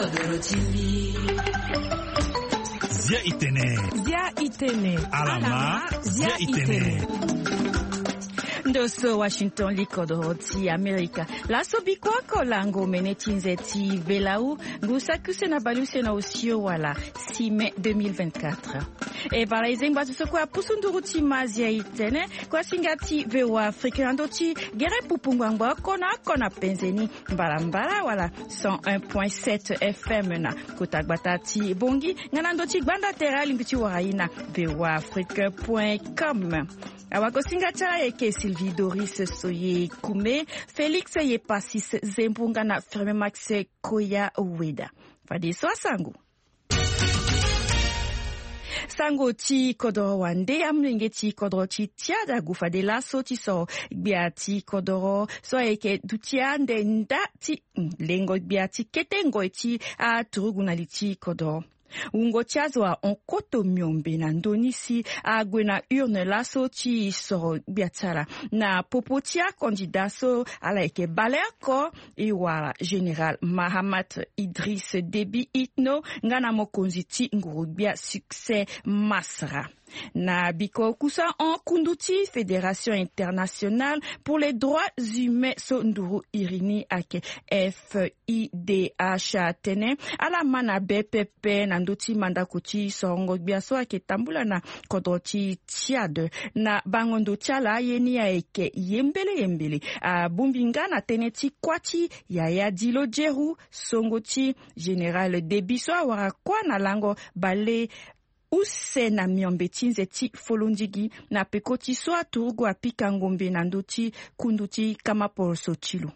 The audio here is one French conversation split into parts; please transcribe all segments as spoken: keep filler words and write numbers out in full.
Kodoro T V. Zia itene. Zia itene. Alama. Zia itene. Ndoso Washington likodoro ti Amerika. Laso bikwako lango menetinze ti velau ngusakuse na baluse na usio wala six mai deux mille vingt-quatre. E bala izengba tusokwa pusunduru ti mazia itene kwa singati vewa Afrika ando ti gere pupungwangwa kona kona penzeni mbala mbala wala cent un point sept F M na kutagbata ti bongi nganando ti gbanda tera limbiti waraina vewa afrique point com. Awako singata eke Sylvie Doris Soye Kume, Félix Yepasis Zembunga na Ferme Max Koya Weda. Fadi so sangu. Sango ti kodoro wande amlenge ti kodoro ti tiada gufa de la so ti so bia ti kodoro so eke dutia ndenda ti lengo bia ti ketengo ti a turuguna ti kodoro. Ungo tiazo a onkoto miombe na ndonisi a gwena urne laso ti so biatara na popotia candidato ala eke baleako iwara General Mahamat Idriss Déby Itno ngana mokonzi ti ngurubia succès Masra. Na biko kusa en kunduti Fédération internationale pour les droits humains so nduru irini ake F I D H tene ala mana B P P na nduti mandakuti songo biaso ake tambula na kodoti tiade na bangondo tiala yeni ake yembele yembele a bumbinga na teneti kwati ya ya dilo jeru songoti General Déby so awara kwa na lango bale use na miombe tinze ti folondigi na pekoti so aturugu apika ngombe na ndoti kunduti kama porso chilu.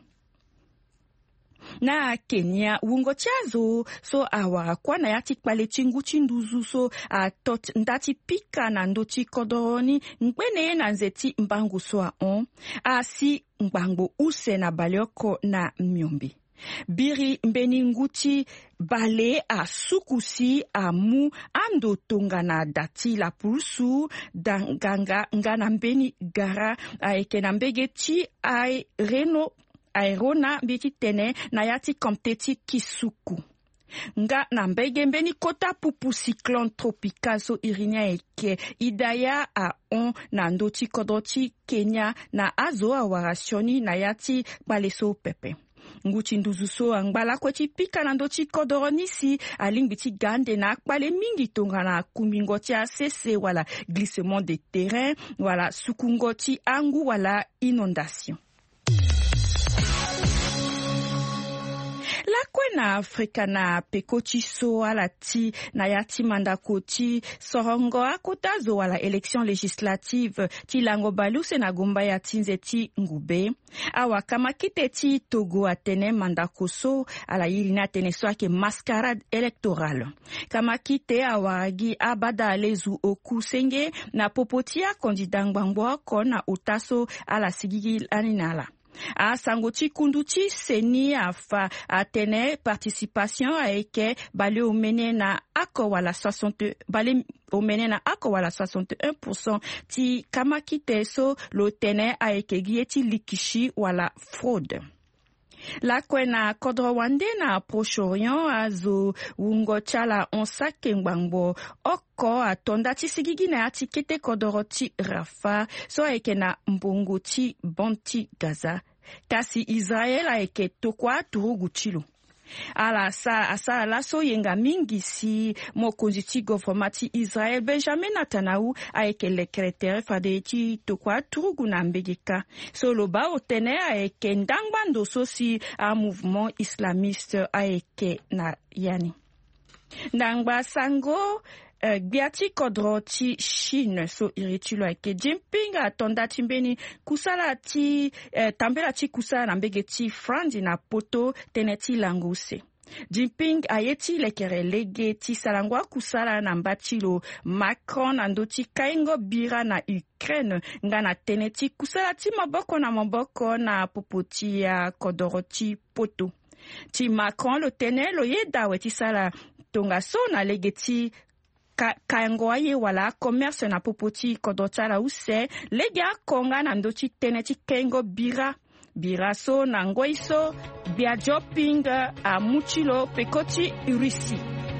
Na Kenya wungo chazo so awara kwa na yati kpale chingu chinduzu so a tot ndati pika na ndoti kodoroni nkwene na nzeti mbangu so a on a si mbangu use na balioko na miombe. Biri mbeni nguti bale a sukusi a mu ando tonga na dati la pulsu danganga ngana mbeni gara a eke na mbege ti ai reno aerona biti tene na yati kompteti kisuku. Nga na mbege mbeni kota pupu cyclone tropical so irinia eke idaya a on na ndoti kodoti Kenya na azo a warasioni na yati baleso pepe. Nguchi nduzuso angbala kweti pika na ndoti kodoronisi alingbiti gande na akpale mingi tonga na kumbingoti a cese wala glissement de terrain wala sukungoti angu wala inondation. La kwena Afrika na pekoti so ala ti na yati mandakoti sorongo akotazo wala élection législative ti lango baluse na gomba ya tinze ti ngube awa kama kite ti Togo atene mandakoso ala yirina tene so ake mascarade électorale kama kite awagi abada alezu oku senge na popotia candidat ngbangbo ko na utaso ala sigigi aninala. A sangoti kunduti seni afa atene participation a eke bale omene na ako wala soixante bale omene na ako wala soixante et un pour cent ti kamakite so lo tene a eke gieti likishi wala fraude. La kwena kodro wande na Proche-Orient azo wungo chala onsake ngbangbo oko atonda ti sigigi na ati kete kodoro ti Rafa so eke na mbongo ti bonti Gaza kasi Israel a eke tokwa turugu chilo. Ala sa asa la so yenga mingi si mokonzi ti gouvernement ti Israel Benjamin Netanyahu a eke lekretere fade ti tokwa turugu na mbegeka so loba otene a eke ndangbando so si a mouvement islamiste a eke na yani ndangba sango Uh, biati kodro ti Chine so iritulo ake Jinping atonda timbeni kusala ti uh, tambela ti kusala na mbege ti frandi na poto teneti languse. Jinping ayeti lekere lege ti salangwa kusala na mbachilo Macron ando ti kaingo bira na Ukraine ngana teneti kusala ti maboko na maboko na popoti ya kodoro ti poto. Ti Macron lo tene lo yeda we ti sala tonga so na lege ti kaingo aye wala commerce na popoti kodotala use lega konga na ndoti teneti kaingo bira biraso na ngoiso bia joping a muchilo pekoti urisi.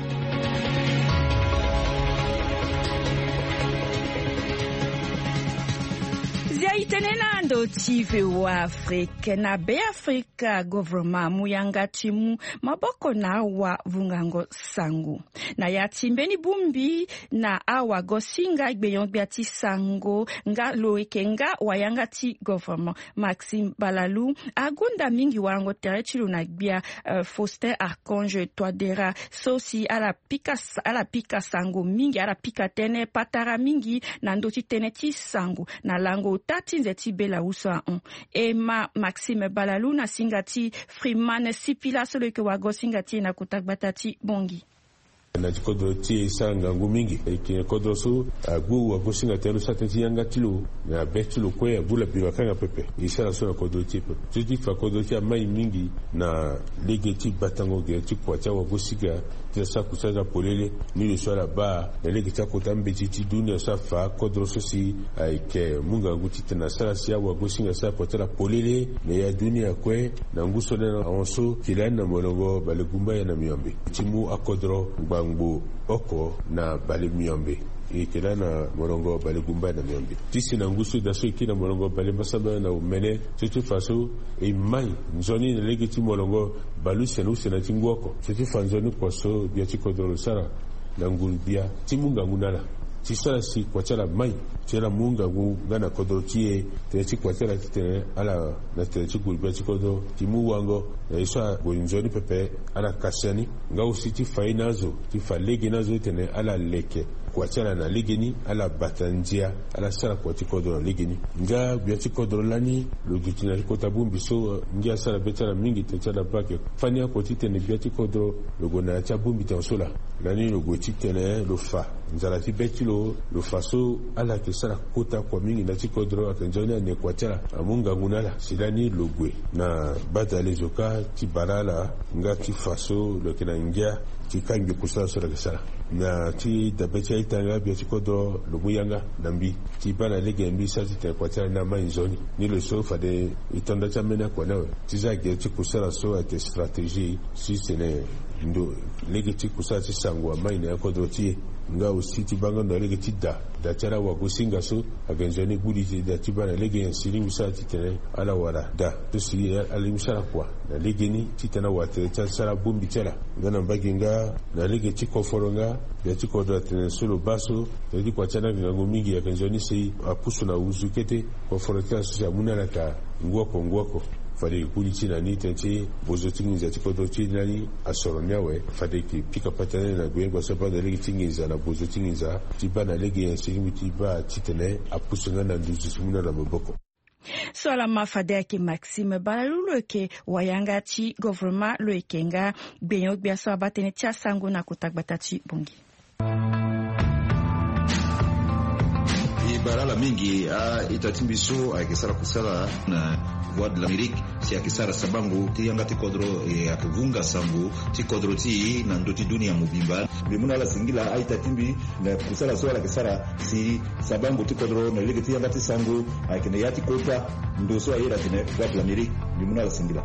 Zia itenena ndo tive wa Afrika na be Afrika government muyanga timu maboko na wa vungango sangu. Na ya timbeni bumbi na awa gosinga igbeyon biati sango nga loike nga wayanga ti government Maxime Balalu agunda mingi wango terechilu na gbia uh, Faustin Archange Touadera sosi ala pika ala pika sango mingi ala pika tene patara mingi na ndoti tene ti sango na lango tati nzeti bela usa on ema Maxime Balalu na singati Freeman Sipila solo ke wago singati na kutakbatati bongi na kodro ti sanga ngumingi ki kodro so agu wa gosinga telo satenti yanga tilo na betilo kwe bula biro kanga pepe isala so na kodro ti pe tuti fa kodro ti mai mingi na legeti batango ge ti kwa cha wa gosiga ti sa kusaza polele ni le so la ba na legeti ko tambe ti ti dunia sa fa kodro so si ai ke munga nguti tena sala sia wa gosinga sa potela polele ne ya dunia kwe na nguso na onso kilana molongo balegumba ya na miombe timu akodro ngbo oko na bale miombe ikela na morongo bale gumba na miombe tisi na ngusu da so ikina morongo bale masaba na umene tutu faso e mai nzoni na legiti morongo balu senu sena tingwoko tutu fanzoni kwaso bia tikodoro sara na ngulbia timunga ngunala tisala si kwachala mai tela munga ngu ngana kodrotie tete kwachala tete ala na tete gulbia tikodo timu wango na isa gonzoni pepe ala kasani nga usiti fainazo ti falege nazo tene ala leke kwachala na ligini ala batanjia ala sala kwa tikodo na ligini nga bia tikodo lani logitina kota bumbi so ngia sala betala mingi tetala bake fania kwa titene bia tikodo logona cha bumbi tansola lani logoti tene lo fa nzala ti betilo lo faso ala ke sala kota kwa mingi na tikodro akanjoni ne kwachala amunga ngunala silani logwe na bata lezoka ti barala nga ti faso lo kena ngia ti kangi kusala sala kesala na ti dabecha itanga bia tikodro lo muyanga nambi ti bana lege mbi sa ti te kwachala na mainzoni ni le so fa de itonda cha mena kwa nawe ti za ge ti kusala so ate strategie si sene ndo lege ti kusala ti sangwa maine akodro ti nga usiti banga ndo lege ti da da chara wa gusinga so agenjoni budi ti da ti bana lege nsiri misati tene ala wala da to si alimsara kwa na lege ni ti tena wate cha sara bumbi chara ngana mbagi nga na lege ti koforonga ya ti kodra tene solo baso ya ti kwa chana ngango mingi agenjoni si apusu na uzukete koforoka so ya munana ka ngwako ngwako fade kuli china ni tenche bozo tingiza tikodo china ni asoronyawe fade ki pika patane na gwengo sapa da legi tingiza na bozo tingiza tiba na legi ya sirimi tiba titene apusunga na nduzu sumuna na maboko. Sola mafade ki Maxime Balalu ke wayanga ti government lo ekenga benyo biaso abatene tia sango na kutakbatati bongi. Barala mingi a itatimbiso a kisara kusala na voix de l'Amérique si a kisara sabangu ti yanga ti kodro e akivunga sangu ti kodro ti na ndoti dunia mubimba bimuna la singila a itatimbi na kusala so la kisara si sabangu ti kodro na lege ti yanga ti sangu a kene yati kota ndo so ayira tene voix de l'Amérique bimuna la singila.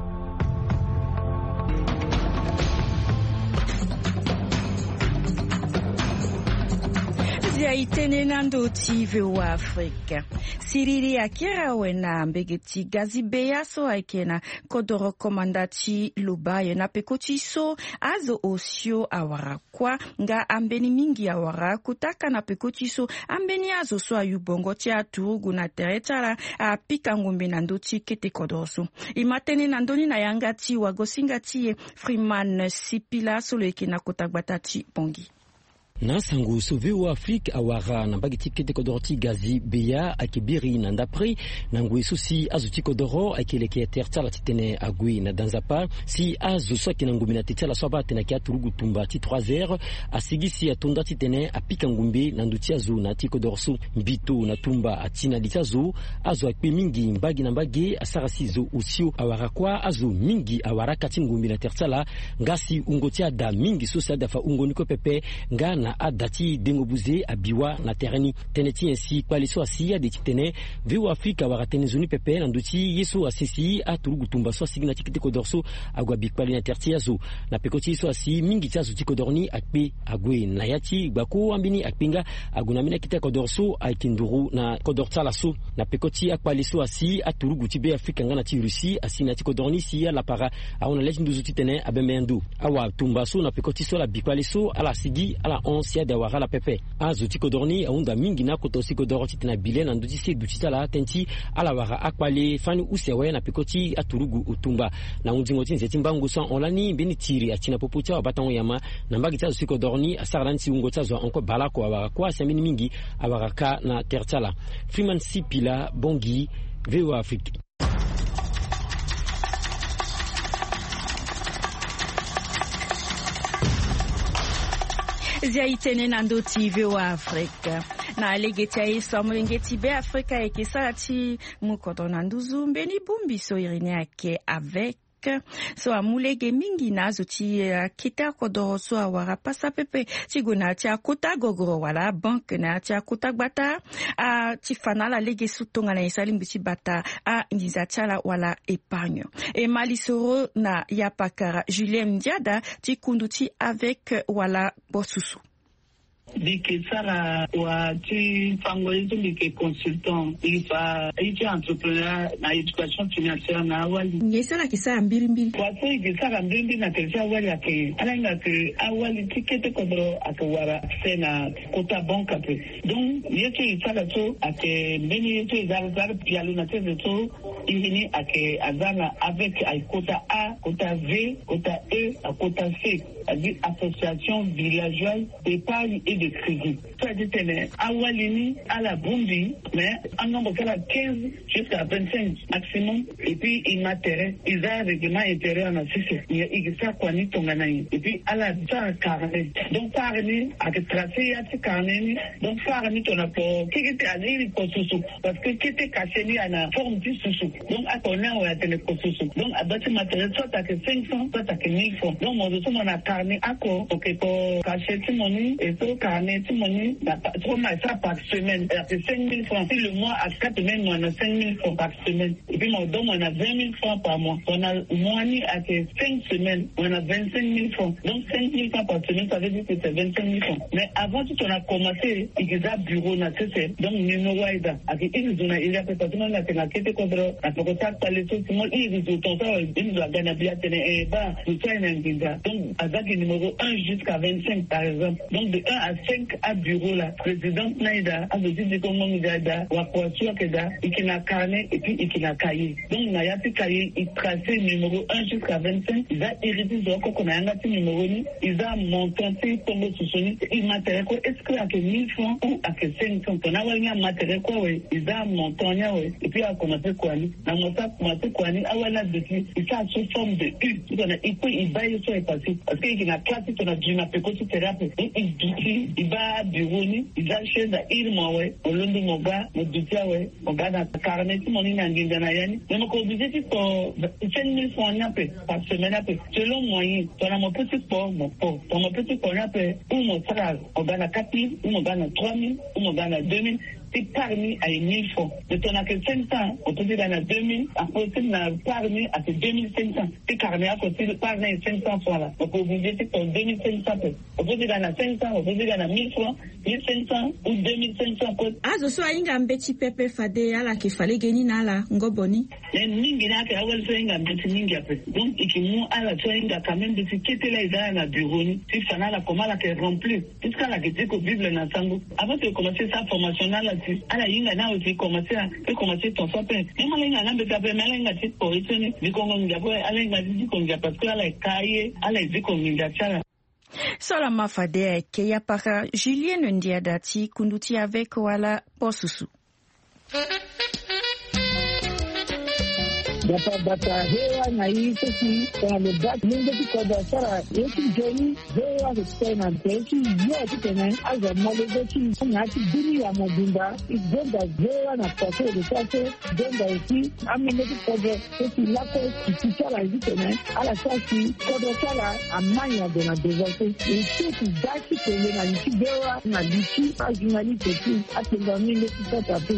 Zia itene nando tive wa Afrika. Siriri akira wena mbegeti gazi beya so aikena kodoro komandati lubaye na pekoti so azo osio awara kwa nga ambeni mingi awara kutaka na pekoti so ambeni azo so ayubongo tia turugu na teretara a pika ngumbi nandoti kete kodoso. Imatene nandoni na yangati wagosinga tie Freeman Sipila so leke na kotakbatati bongi. Na sangu sauvé au Afrique awara na bagiti kete kodorti gazi beya akibiri na ndapri na ngwe susi azuti kodoro akeleke tertala titene agui na danzapa si azu soki na ngumi na titala soba tena kia turugu tumba ti trois heures asigisi atonda titene apika ngumbi na nduti azu na ti kodorsu mbito na tumba atina ditazu azu akpe mingi mbagi na mbagi asarasi zo usio awara kwa azu mingi awara kati ngumbi na tertala ngasi ungotia da mingi susa dafa ungoniko pepe nga na adati dengobuze abiwa na tereni teneti ainsi kwaliso asia de titene viu Afrika waratene zoni pepe na nduti yeso asisi aturugu tumba so signa tikite kodorso agwa bikwali na tertiazo na pekoti so asi mingi tsazo tikodorni akpe agwe na yati gbako ambini akpinga agunamina kita kodorso aikinduru na kodortsala so na pekoti akwaliso asi aturugu tibe Afrika ngana ti Rusi asina tikodorni si la para aona leji nduzu titene abemendu awa tumba so na pekoti so la bikwaliso ala sigi ala onsia de wara la pepe azo tikodorni aunda mingi na kotosi kodoro titina bile na nduti se dutitala tenti ala wara akwale fani usewe na pekoti aturugu utumba na undingo tinze timbangu so onlani beni tiri atina popucha batango yama na mbagi tsazo tikodorni asarani si ungo tsazo onko balako awa kwa samini mingi awaraka na tertala Freeman Sipila Bongi V O A Afrique. Zia itene na ndoti V O A Afrique. Na alegeti ya isa mulengeti be Afrika eke sarati mukoto na nduzu mbeni bumbi so irine yake avec so amulege mingi nazo ti uh, kita kodoro so awara pasa pepe tiguna ti akuta gogoro wala bank na ti akuta gbata a uh, ti fanala lege sutonga na isali mbiti bata a uh, ndiza tiala wala épargne e malisoro na yapakara Julien Ndiada ti kunduti avec wala bosusu Dike sara wa ti fangolizo dike consultant ifa iti entrepreneur na education financière na awali ngesala kisara mbiri mbiri kwa so ikisara mbiri mbiri na teresa awali ake alanga ke awali tikete kodro akawara sena kota banka pe donc yeto isara so ake mbeni yeto izara zara pialu na teze so ihini ake azana avec ay kota A kota V kota E a kota C adi association villageoise d'épargne et de crédit. Ça dit tenez awalini à la Burundi mais en nombre de quinze jusqu'à vingt-cinq maximum et puis il m'intéresse ils ont règlement intérieur en assise il y a ça quoi ni tonganaï et puis à la ça carnet donc carnet à tracer à ce carnet donc carnet on a pour qui était à l'île pour sous parce que qui était caché ni à la forme du sous donc à ton nom à télé pour sous donc à bâtir matériel soit à que cinq cents soit à que mille francs donc moi je on a carnet à quoi ok pour cacher tout mon et tout carnet tout mon trop mal ça par semaine c'est cinq mille francs si le mois à quatre semaines on a cinq mille francs par semaine et puis mon don on a vingt mille francs par mois on a mois ni à cinq semaines on a vingt-cinq mille francs donc cinq mille francs par semaine ça veut dire que c'est vingt-cinq mille francs mais avant tout on a commencé il y a bureau na c'est donc numéro wide avec il y a il y a peut-être non la télé contre la proposition par les autres moi il y a des autres ça il doit gagner bien télé et bah tout ça il y a donc avec le numéro un jusqu'à vingt-cinq par exemple donc de un à cinq à bureau là président Naïda a dit que comme on dada wa kwa que da ikina carnet et puis ikina cahier donc na ya cahier il tracé numéro un jusqu'à vingt-cinq il a hérité de quoi qu'on a un numéro ni il a monté tomber sous son il matériel quoi est-ce que à que mille francs ou à que cinq cents on a un matériel quoi oui il a monté ouais et puis a commencé quoi ni na monta commencé quoi ni a wala depuis il ça sous forme de U il peut il va y soit passé parce que il a classé ton a dit na pécoci thérapie il dit il va bureau ni il a chez da il moi ouais au lundi mon gars mon dutia ouais mon gars na carnet mon ni na nginga na yani mais mon obligé pour cinq mille francs par semaine après selon moyen ton a mon petit port mon port ton mon petit port après ou mon salaire mon gars na quatre mille ou mon gars na trois mille ou mon gars na deux mille c'est parmi à mille francs. De ton à que cinq cents, on peut dire à deux mille, après tu n'as parmi à deux mille cinq cents. C'est carné à côté de parmi à cinq cents francs là. On peut vous dire que c'est deux mille cinq cents. On peut dire à cinq cents, on peut dire à mille francs, mille cinq cents ou deux mille cinq cents. Ah, je suis à un petit pépé fadé à la qui fallait gagner à la ngoboni. Mais n'ingina que awal fait un petit ninga pe. Donc il qui à la soinga quand même de ce qui était là il a un bureau ni. Si ça n'a la comment la qui rempli. Jusqu'à la qui dit que Bible na sango. Avant de commencer sa formation là ala yinga na aussi commencer à commencer ton sapin et moi linga na beta pe mala inga tit pour itoni bikongo ngabo ala inga dit ko ngapa parce que ala kaye ala dit ko nginga chala Sola mafade ke ya para Julien Ndiada ti kunduti avec wala posusu data data hewa na hii sisi kwa le bat mungu kwa dasara yetu jeni hewa tena teki yote tena aza malezo chi na ati dunia mobimba igonda hewa na pase de sase gonga eti amene kwa sisi lako kichara hivi tena ala sasi kwa dasara amanya de na devote eti daki tena na hewa na lichi ajinali teki atenda mingi kupata tu.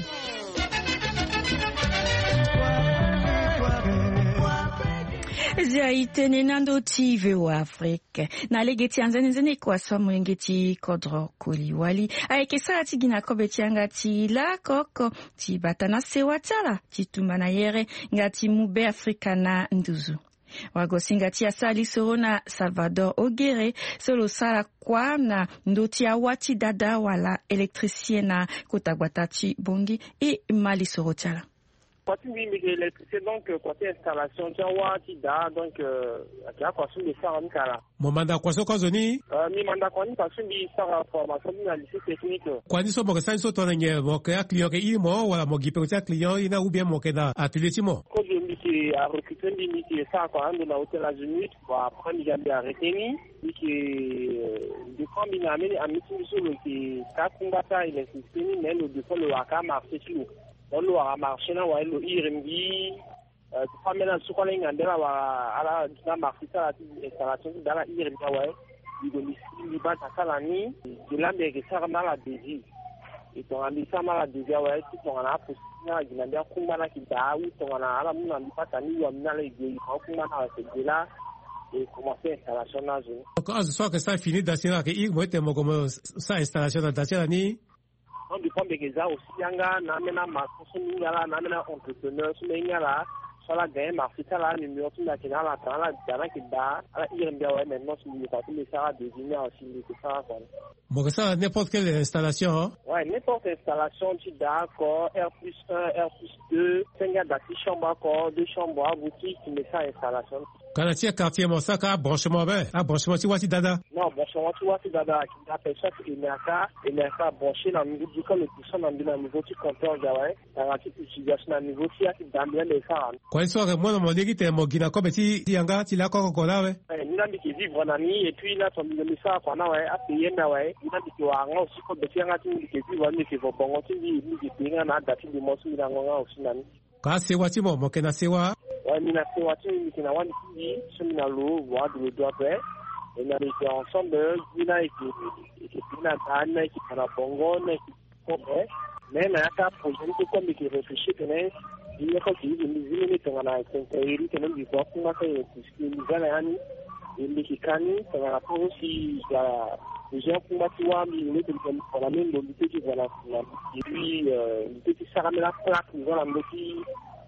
Zaitene nando ti veo Afrique. Na legeti anzani zene kwa somo ngeti kodro koliwali. Aeke saa ti gina kobe ti angati la koko ti batana sewa tala ti tumana yere ngati mube Afrikana nduzu. Wagosinga ti asali soro na Salvador Ogere solo sala kwa na ndoti awati dada wala elektricien na kotagwata ti bongi e mali soro tala. Côté électricité, donc côté installation, tu vois, tu as donc tu as quoi sur les faire en cas. Mon mandat quoi sur quoi zoni? Euh, mi mandat quoi ni parce que mi faire formation ni à lycée technique. Quoi ni so mo ça so ton ngé mo ka client ke i mo wala mo gipe ta client ina ou bien mo ke da atelier ti mo. Quand je me suis à recruter mi mi qui ça quoi dans la hôtel Azimut pour apprendre j'ai arrêté ni mi qui de combiner amener à mi sur le qui ka kumbata il est système mais le de le waka marché sur on a marché là ouais le I R M B euh tu prends maintenant ce qu'on a engagé là à la dans marché ça la installation dans la I R M B ouais il domicile il va à la nuit de là mais ça mal à dédié et ton ami ça mal à dédié ouais tu ton a pour ça il a bien comment qui da ou ton a la mon ami pas tani ou amina les il faut comment à ce là et commencer installation là je donc à ce soir que ça fini d'assister que il moi tellement comme ça installation dans la nuit. On dépend de ça aussi yanga na mena masoso ngala na mena entrepreneur so ngala sala gain marché là numéro tu na kina la tala dana ki da ala irembia ouais maintenant sur le parti mais ça a désigné aussi le ça quoi. Bon ça n'importe quelle installation. Ouais, n'importe installation tu d'accord R plus un, R plus deux, cinq dati chambre encore, deux chambres boutique tu mets ça installation. Quand tu es quartier mon sac à branchement ben, à branchement tu vois si dada. Non, branchement tu vois si dada qui appelle ça que Emerka, Emerka branché dans le niveau du comme le puissant dans le niveau du compteur ouais, dans la petite utilisation dans le niveau qui a qui dans bien les ça. Quoi soit que moi mon dit que mon gina comme si yanga tu la ko ko là ouais. Eh, ni nami qui vivre en ami et puis là ton le ça quoi na ouais, à payer na ouais, ni nami qui wa nga aussi comme de yanga tu qui vivre ni qui va bon tu ni ni qui payer na dati de mo su na nga aussi nami. Ka sewa ti mo mo kena sewa. Ouais, mina sewa ti ni kina wani ti semina lo wa de doit faire. Et on était ensemble, il a été qui na ana qui para bongo na qui comprend. Mais na ka projet ko qui réfléchit que il y a quelque chose de misé que on a intérêt que même du quoi qu'on a fait ce qui nous a l'année et les qui cani ça va rapport aussi la les gens qui m'a tué mais les comme pour la même l'unité qui voilà et puis euh petit saramela plaque nous on a petit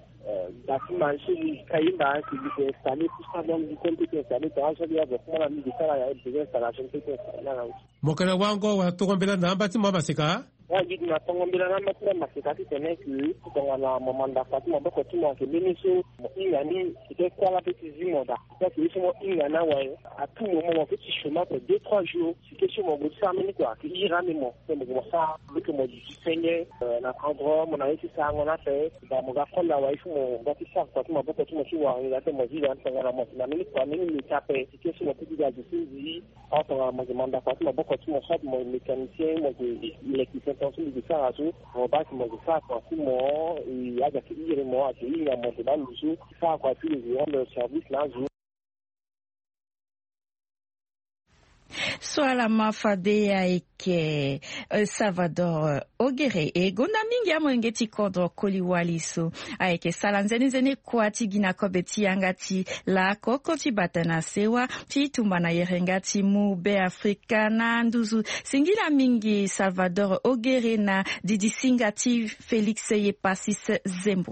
bâtiment chez Kaïba qui est installé tout ça dans du compte qui est installé dans ça il y a vraiment la mise de ça il y a des installations qui sont installées mo kana wango wa to kombela na bâtiment basika. Ouais, dit na tongo mbila na matla masikati tene que tongo na moment d'affaires mo boko timo ke beniso inga ni c'était quoi la petite zimoda ça que ils sont inga na ouais à tout moment mon petit chemin pour deux trois jours c'est question mon bout ça mais quoi que ira mais moi c'est moi ça que moi du seigneur na endroit mon avait ça on a fait dans mon garçon là ouais il faut mon petit ça parce que mon boko timo sur ouais il a fait moi dit dans tongo na moi na mais quoi mais il tapé c'est question mon petit gars de dit en tongo mon demande d'affaires mon boko timo ça mon mécanicien mon électricien attention de faire à tout on va que moi ça quoi tout moi il y a des clients moi qui il y a mon dans le jeu ça quoi tous les gens de service là jour Swala mafadea eke uh, Salvador Ogere e gonda mingi amo ngeti kodro koliwaliso aeke salanzeni zene kwa tigina kobeti angati la koko tibatana sewa titumbana yerengati mube Afrikana nduzu singila mingi Salvador Ogere na didi singati Felix Yepasis Zembo.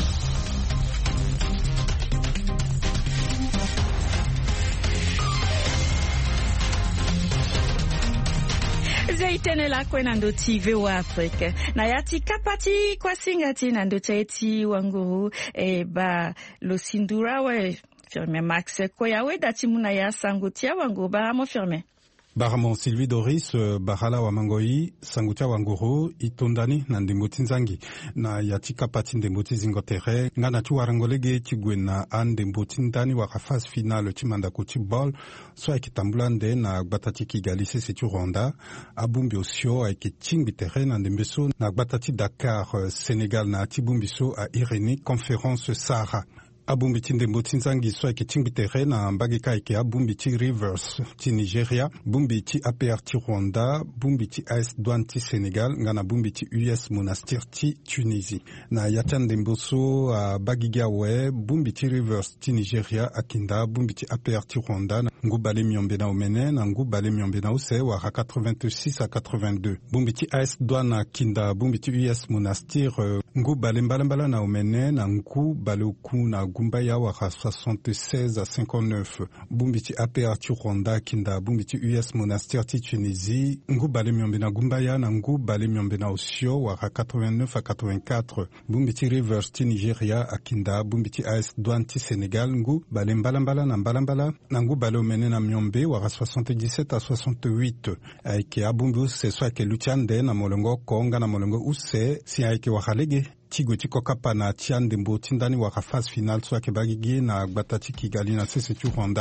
Zaitene la kwena ndo T V wa Afrika na yati kapati kwa singati na ndo taiti wanguru e ba lo sindura we firme Max kwa yawe dati muna ya sangutia wanguru ba mo firme. Baramo Sylvie Doris Bahala wa Mangoi Sangutia Wanguru Itondani na Ndemboti Nzangi na yatika pati Ndemboti Zingotere ngana tu warangolege tigwe na an Ndemboti Ndani wa phase finale chimanda kuti ball so ekitambulande na gbatati Kigali sese tu Rwanda abumbi osio ekitimbi terrain na Ndembeso na gbatati Dakar Senegal na tibumbiso a Irene conférence Sahara abumbi ti Ndemboti Nzangi so ayeke ti ngbi tere na mbageka ayeke abumbi ti Rivers ti Nigeria, bumbi ti A P R ti Rwanda, bumbi ti A S Douane ti Sénégal, nga na bumbi ti U S Monastir ti Tunisie. Na ya ti Ndembo so abagigi awe bumbi ti Rivers ti Nigeria akinda bumbi ti A P R ti Rwanda na ngu bale miombe na omene na ngu bale miombe na use wara quatre-vingt-six à quatre-vingt-deux. Bumbi ti A S Douane akinda bumbi ti U S Monastir ngu bale mbalambala na omene na ngu bale oku na Gumbaya wara soixante-seize à cinquante-neuf. Bumbi ti A P R ti Rwanda kinda bumbi ti U S Monastir ti Tunisie ngu bale miombe na Gumbaya na ngu bale miombe na Osio wara quatre-vingt-neuf à quatre-vingt-quatre. Bumbi ti Rivers ti Nigeria akinda bumbi ti A S Douane ti Sénégal ngu bale mbalambala na mbalambala na ngu bale omene na miombe wara soixante-dix-sept à soixante-huit. Aike abumbi use so ayeke lutiande na molongo konga na molongo use si ayeke wahalege Tigo tiko kapa na tia Ndembo tindani waka phase finale so ayeke bagigi na gbata ti Kigali na sese ti Rwanda.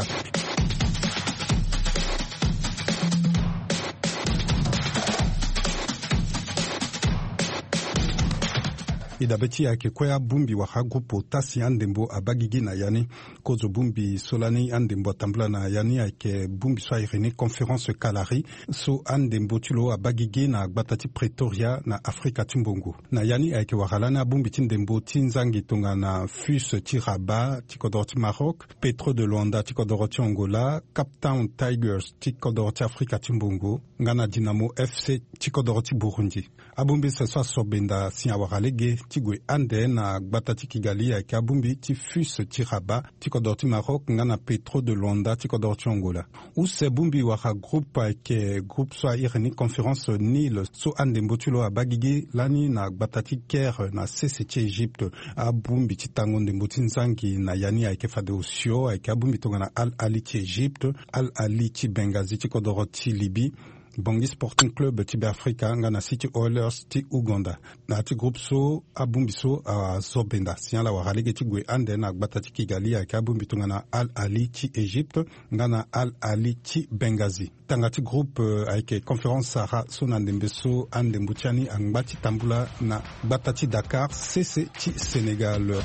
Idabeti yake kwea bumbi waka grupo tasi Ndembo abagigi na yani kozo bumbi solani Ndembo tambula na yani yake bumbi so Irene conférence Kalari so Ndembo tulo abagigi na gbatati Pretoria na Afrika timbongo na yani yake wakalana bumbi ti Ndembo ti Nzangi tonga na Fus ti Rabat ti kodoro ti Maroc, Petro de Luanda ti kodoro ti Angola, Cape Town Tigers ti kodoro ti Afrika timbongo, ngana Dynamo F C ti kodoro ti Burundi. Abumbi se so sobenda si awakalege tigwe ande na gbata ti Kigali ayeke abumbi ti Fus ti Rabat ti kodoro ti Maroc ngana Petro de Luanda ti kodoro ti Angola. Use bumbi waka groupe ayeke groupe so Irene conférence Nil so Ndembo tulo abagigi lani na gbata ti Caire na sese ti Égypte abumbi ti tango Ndembo ti Nzangi na yani ayeke fade Osio ayeke abumbi tonga na Al Ali ti Égypte, Al Ali ti Benghazi ti kodoro ti Libye, Bangui Sporting Club ti Afrika ngana City Oilers ti Uganda. Na ti groupe so abumbi so a zobenda signala wakalege ti gwe ande na gbata ti Kigali ayeke abumbi tonga na Al Ali ti Égypte ngana Al Ali ti Benghazi. Tanga ti groupe uh, ayeke conférence Sahara so na Ndembe so Ndembo tiani angba ti tambula na gbata ti Dakar sese ti Sénégal.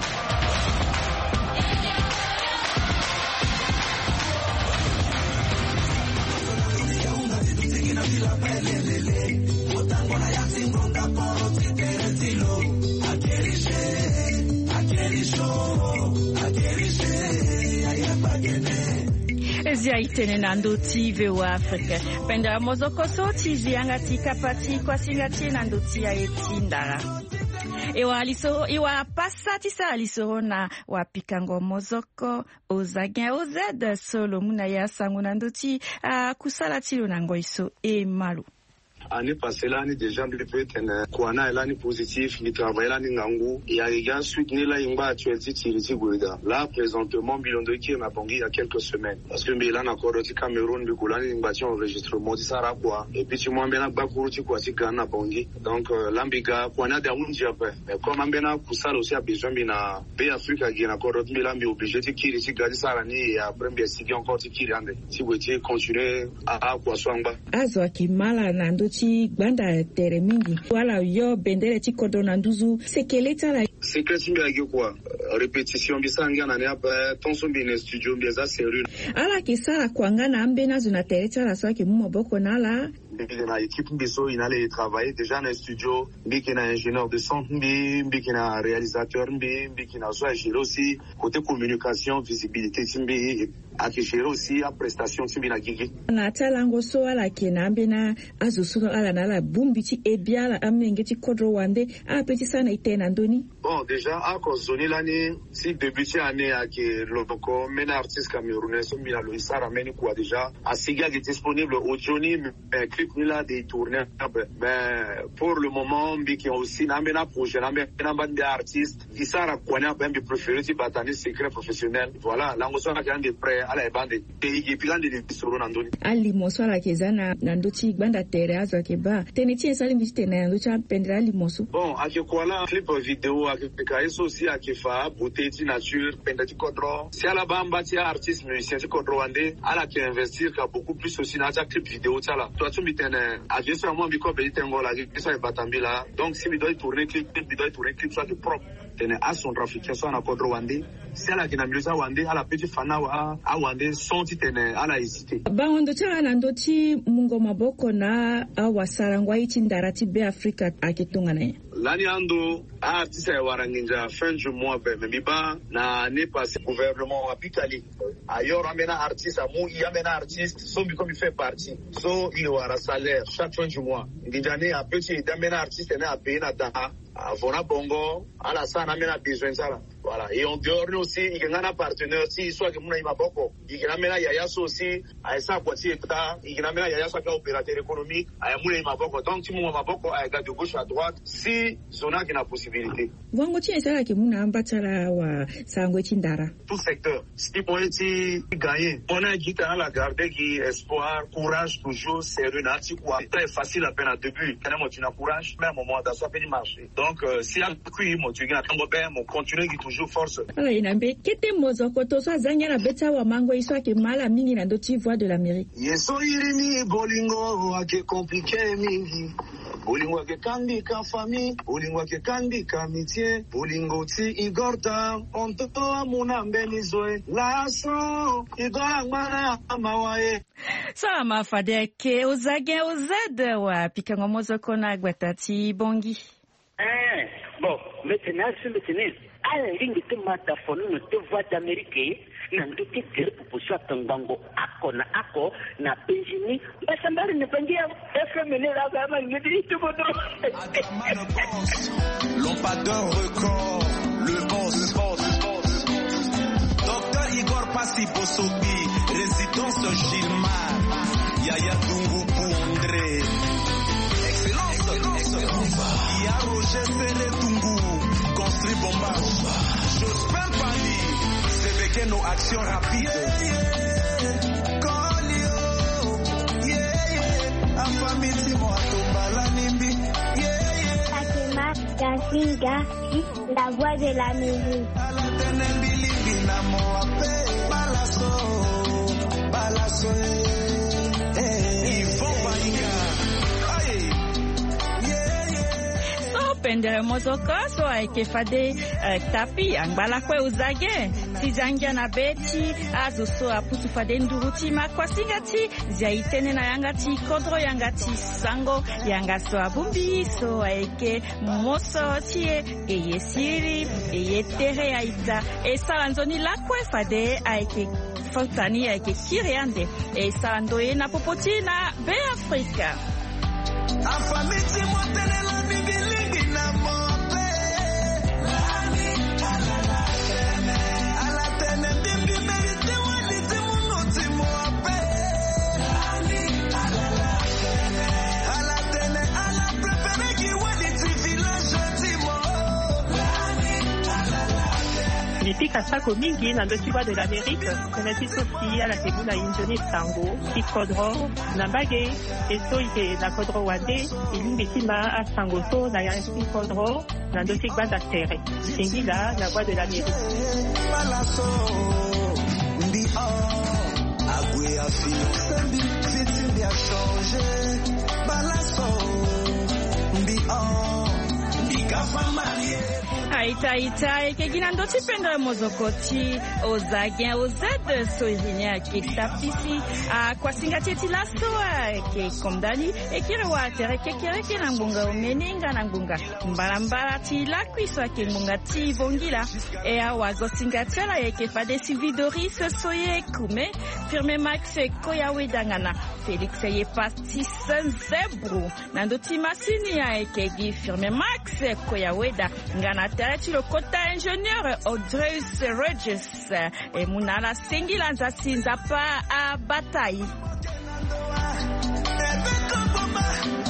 Zia itene na ndoti ve wa Afrika. Penda mozoko so tizi anga tika pati kwa singati na ndoti ya etindara. Ewa aliso, ewa pasa tisa aliso na wapikango mozoko ozagin ozed solo muna ya sangu na ndoti uh, kusala tilo na ngoiso e malu. Année passée là, ni déjà de fait un kwana là ni positif, ni travail là ni ngangu. Il y a les gars suite ni là imba actuel ti ti goida. Là présentement bilan de qui m'a bangé il y a quelques semaines. Parce que mais là encore au Cameroun bi kola ni ngba ti enregistrement ti sara quoi. Et puis tu moi mbena bakuru ti quoi ti Ghana bangé. Donc l'ambiga kwana da unji après. Mais comme mbena kusala aussi a besoin bina be Africa qui na encore mi lambi obligé ti kiri ti gadi sara ni et après bien si encore ti kiri ande. Si vous étiez continuer à à quoi so ngba. Azo akimala na ndo ti gbanda tere mingi wala yo bendere ti kodo na nduzu sekeleta la seketi mbi age kwa répétition bisanga na ne apa tonso mbi ne studio mbi za sérieux ala kisala kwanga na ambe na zuna tereta la so ke mu maboko na la na équipe mbiso inale travailler déjà dans le studio mbi ki na ingénieur de son mbi mbi ki na réalisateur mbi mbi ki na so gérer aussi côté communication visibilité mbi ake gérer aussi à prestation mbi na gigi na talango so ala ke na ambe na azusu ala na la bumbi ti ebiala amenge ti kodro wande a petit sana itena ndoni. Bon déjà à cause zoni l'année si débuté année ake loko mena artiste camerounais so mbi na lo isara meni quoi déjà a siga est disponible au Johnny clip ni là des tournées ben pour le moment mbi qui aussi na mena projet na mena bande artiste isara kwana ben bi préféré ti batani secret professionnel voilà lango so na kan de prêt ala ebande e pilande de soro nandoni ali moso ala kezana nandoti gbanda tere azo keba teneti esali mbite na ndocha pendra ali moso bon ake kwala clip vidéo ake peka eso aussi ake fa beauté ti nature penda ti kodro si ala bamba ti artiste musicien ti kodro wande ala ke investir ka beaucoup plus aussi na ta clip vidéo ti ala to tu mitene ake so mo bi ko be tengo la ke so e batambila donc si mi doit tourner clip mi doit tourner clip soit propre tene a son trafic so na kodro wande si ala kina musica wande ala petit fana wa a wande son ti tene ala hésiter ba ondo cha na ndoti mungo maboko na awasarangwa iti ndarati be Africa akitunga naye lani ando artiste ya waranginja fin du mois be miba na ne pas gouvernement apikali ayor amena artiste amu yamena artiste so bi comme il fait partie so il aura salaire chaque fin du mois ndijane a petit d'amena artiste na payer na da avona bongo ala sana mena besoin sala voilà et on dehors aussi il y a un partenaire si soit que muna imaboko il y a mena yaya so aussi a ça quoi si eta il y a mena yaya so ka opérateur économique a muna imaboko donc si muna maboko a gars de gauche à droite si zona qui na possibilité wango ti esala ke muna ambatala wa sangwe chindara tout secteur si poeti gagner on a dit à la garder qui espoir courage toujours sérieux na ti quoi très facile à peine à début quand même tu n'as courage même au moment ça peut marcher donc euh, si à kui mo tu gagnes tango ben mo continuer qui toujours force ala inambe kete mozoko to so azanya na beta wa mango iso ake mala mingi na ndoti voix de l'Amérique yeso irini bolingo ake compliqué mingi bolingo ake kandika famille bolingo ake kandika amitié bolingo ti igorta onto amuna mbenizoe laso igora ngana amawae sa mafade ke ozage ozade wa pikango mozoko na gwatati bongi eh bon maintenant c'est maintenant ala lingi te mata fonu no te voix d'Amérique na ndoki tere proposition tangango ako na ako na Benjamin basambari ne bangia F M ne la gama ne dit tout bon l'ompadeur record le boss le boss le boss docteur Igor Passi Bosobi résidence Gilmar Yaya Dungu pour André excellence excellence Y'a Roger Serre Dungu construit bombage Jospin Pali c'est que nos actions rapides yeah, yeah. Colio yeah yeah afami timo atombala nimbi yeah yeah Akema Gasinga la voix de la musique ala tenembi limbi na moape balaso balaso eh Yvon Bainga aye yeah yeah so pendere mozoko so ake fade uh, tapi angbala kwe uzage tizangia na beti azo so aputu fade nduruti makwasingati ziaitene na yangati kodro yangati sango yangaso abumbi so ake moso tie eye siri eye tere aita esa nzoni lakwe fade ake fontani ake kiriande esa ndoye na popotina be Afrika afamiti motelela mingilingi na mope ala tene dimbi merite walite munuti mope ala tene ala prefere ki walite village timo nipika sako mingi na ndoti voix de l'Amérique teneti soki ala teguna injoni sango ikodro na bage eso ike na kodro wande ilimbi tima a sango so na ya ikodro na ndoti gbanda tere ingila na voix de l'Amérique balaso ndi oh agwe afi sendi fiti bi a changer balaso ndi oh ndi kafa marie aita ita eke gina ndoti pendere mozokoti ozage ozade so izinia ki tapisi a kwasinga teti laso ke komdani ekire wa tere ke kere ke na ngunga omeninga na ngunga mbalambala ti la kwiso ke ngunga ti bongila e a wazosinga tela eke fade Sylvie soye kume firme Max Koyawe dangana Felix ye pasti zebru na ndoti masini ya eke gi firme Max Koyawe da ngana tere le kota ingénieur Audrey Regis et munala singila nzasinza pa a bataille